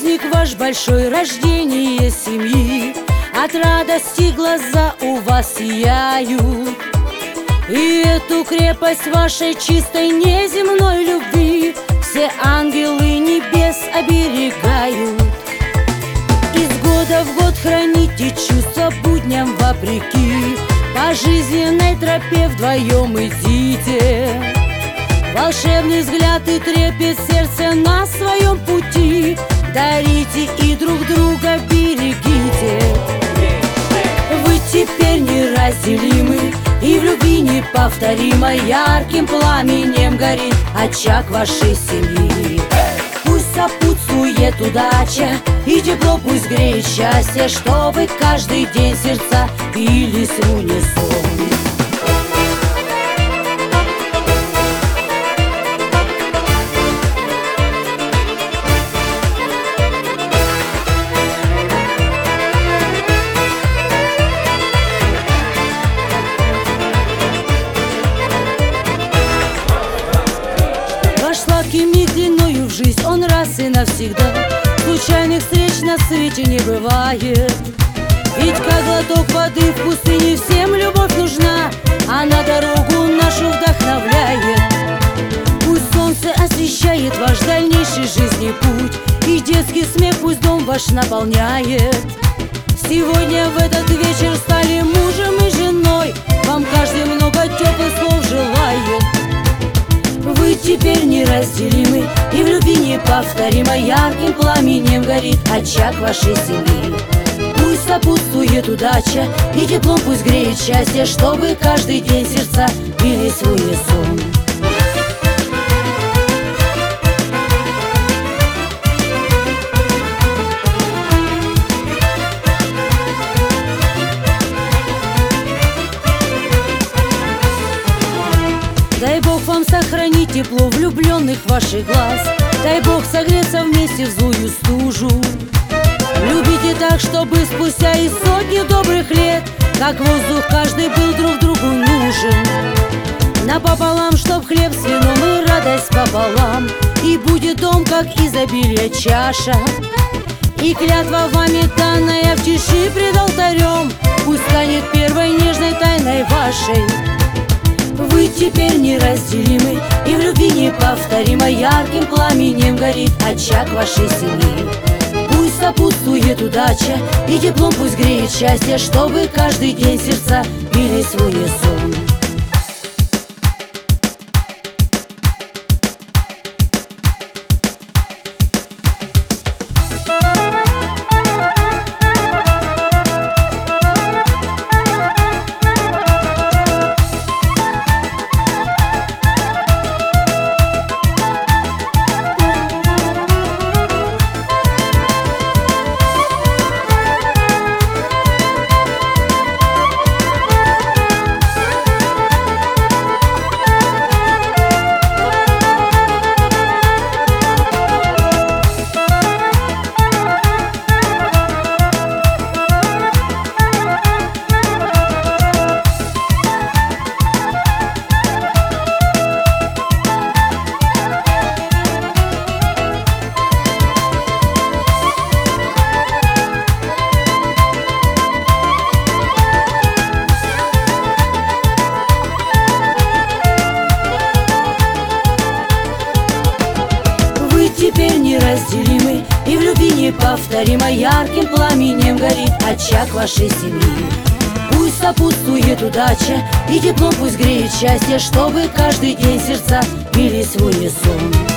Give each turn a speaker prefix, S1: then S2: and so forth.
S1: праздник ваш большой, рождение семьи. От радости глаза у вас сияют, и эту крепость вашей чистой неземной любви все ангелы небес оберегают. Из года в год храните чувства будням вопреки, по жизненной тропе вдвоем идите. Волшебный взгляд и трепет сердца на своем пути дарите и друг друга берегите. Вы теперь неразделимы, и в любви неповторимой ярким пламенем горит очаг вашей семьи. Пусть сопутствует удача, и тепло пусть греет счастье, чтобы каждый день сердца бились в унисон. Миг длиною в жизнь, он раз и навсегда. Случайных встреч на свете не бывает. Ведь как глоток воды в пустыне всем любовь нужна, она дорогу нашу вдохновляет. Пусть солнце освещает ваш дальнейший жизни путь, и детский смех пусть дом ваш наполняет. Сегодня в этот вечер стали мужем и женой, вам каждый много теплых слов желает. Вы теперь неразделимы, и в любви неповторимой ярким пламенем горит очаг вашей семьи. Пусть сопутствует удача, и теплом пусть греет счастье, чтобы каждый день сердца бились в унисон. Дай Бог вам сохранить тепло влюбленных ваших глаз, дай Бог согреться вместе в злую стужу. Любите так, чтобы спустя и сотни добрых лет, как воздух, каждый был друг другу нужен. Напополам, чтоб хлеб с вином и радость пополам, и будет дом, как изобилие чаша. И клятва вами данная в тиши пред алтарем пусть станет первой нежной тайной вашей. Вы теперь неразделимы, и в любви неповторимой ярким пламенем горит очаг вашей семьи. Пусть сопутствует удача, и теплом пусть греет счастье, чтобы каждый день сердца бились в унисон. Теперь неразделимы, и в любви неповторимой ярким пламенем горит очаг вашей семьи. Пусть сопутствует удача, и теплом пусть греет счастье, чтобы каждый день сердца бились в унисон.